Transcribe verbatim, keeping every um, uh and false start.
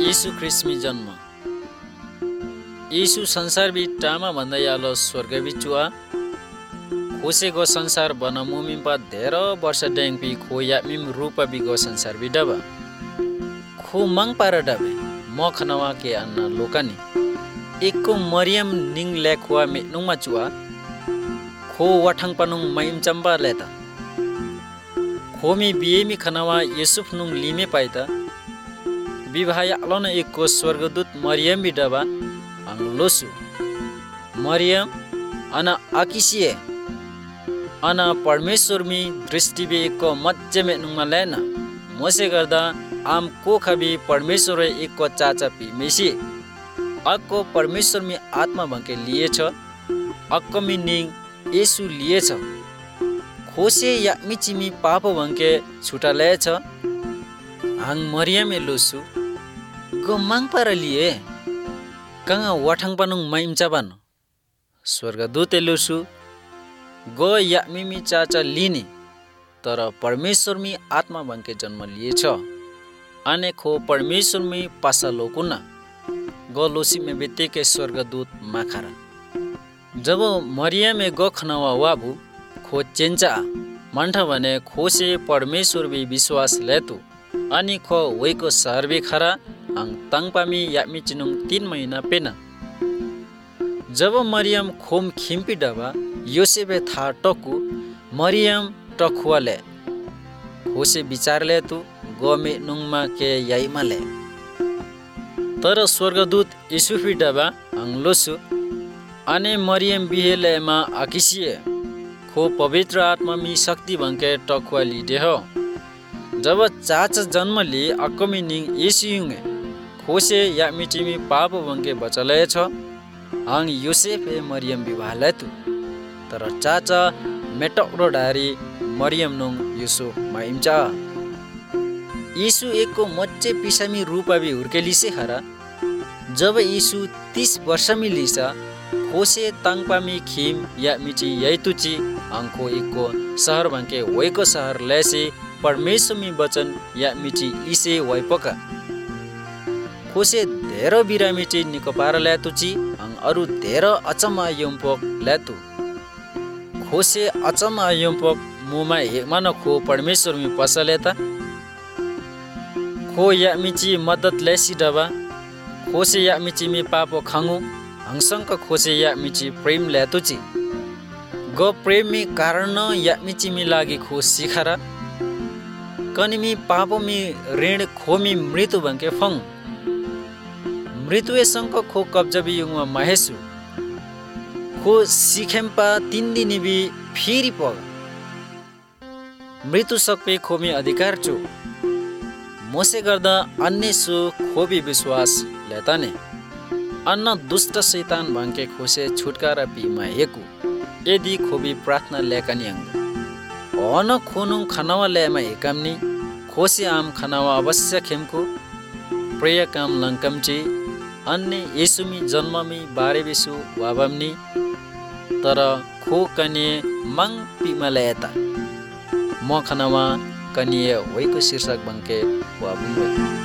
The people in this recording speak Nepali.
यीशु ख्रिस्टमी जन्म। यीशु संसार भी टामा भन्दा यालो स्वर्ग बिचुआ खोसेगो संसार बनमुमिम पा धेरो वर्ष डेंगपी खो यामिम रूप बिगो संसार भी डबा खो मंग पारा डबे म खनवा के अन्ना लोकानी एको मरियम निंग लेखवा में नुमा चुआ खो वठंग पनुंग मइम चंबा लेता खोमी बिएमी खनवा येसुफ नुंग लीमे पाइता विवाह अलोन एको स्वर्गदूत मरियम भी डबा अंगलोसु मरियम अना आकिसिए अना परमेश्वर मी दृष्टि भी एको मज्जे में नुमा लेना मोसे गर्दा आम को खबी परमेश्वर एको चाचा पी मेसी अक्को परमेश्वर मी आत्मा भंके लिए छ अक्को मी निंग येसु लिए छ खोसे या मिचिमी पाप भंके छुटा ले छ हंग मरियम लोसु गो मांग पर लिए कंगा वठंग पनुंग माइम चाबन स्वर्गदूत लोसु गो या मिमी चाचा लिनी तर परमेश्वर मी आत्मा भंके जन्म लिए छ अने खो परमेश्वर मी पासा लोकुना गो लोसी में बेते के स्वर्गदूत माखरा जब मरियम गो खनवा वाबु खो चेंचा मंठा भने खोसे परमेश्वर भी विश्वास लेतु अनि खो वैको शहर भी खरा अंग तंगपामी यामी चिनुंग तीन महीना पेना जब मरियम खोम खिम्पी डबा योसेबे था टकु मरियम टखुआले खोसे विचार ले तु गोमे नुंगमा के याइमा ले तर स्वर्गदूत ईसुफी डबा अंगलोसु अने मरियम बिहेलेमा आकिसिए खो पवित्र आत्मा मी शक्ति भंके टखुआ लिटे हो जब चाचा जन्म ली अक्कमी निंग येसुयुंगे खोसे या मिटिमी पाप भंके बचले छ अंग योसेफ ए मरियम विवाह लेतु तर चाचा मेटक्रो डारी मरियम नुंग युसुफ माइमचा यीशु एक को मच्चे पिसामी रूपा भी हुर्केलिसे खरा जब यीशु तीस वर्ष में लिसा खोसे तांगपामी खिम या मिची यैतुची अंको एक को शहर भंके वैको शहर लेसे परमेश्वर मी वचन या मिची इसे वैपका खोसे धेरो बिरामिची निको पार ल्यातुची अंग अरु धेरो अचम्म यम्पोक ल्यातु खोसे अचम्म यम्पोक मुमा हेमान खो परमेश्वर मी पसलेता खो या मिची मदत लेसी डबा खोसे या मिची मी पापो खांगु हंसंक खोसे या मिची प्रेम ल्यातुची गो प्रेम मी कारण या मिची मी लागी खो सिखरा कनिमी पापो मी ऋण खोमी मृत्यु भंके फंग मृत्युए संक खो कब्जबी युंगमा महेसु खो सिखेम्पा तीन दिन भी फिरी पग मृत्यु सकपे खोमी अधिकार छु मोसे गर्दा अन्य सु खोबी विश्वास लेताने अन्न दुष्ट शैतान भंके खोसे छुटकारा पीमा हेकु यदि खोबी प्रार्थना लेकनी अंग अन खोनु खनवा लेमा हेकमनी खोसे आम खनवा अवश्य खेमको प्रिय काम लंकमची अन्य येसुमी जन्ममी बारे बिसु वाबमनी तर खो कनिए मंग पीमा लेता म खनवा कनिए वैको शीर्षक बंके वाबुम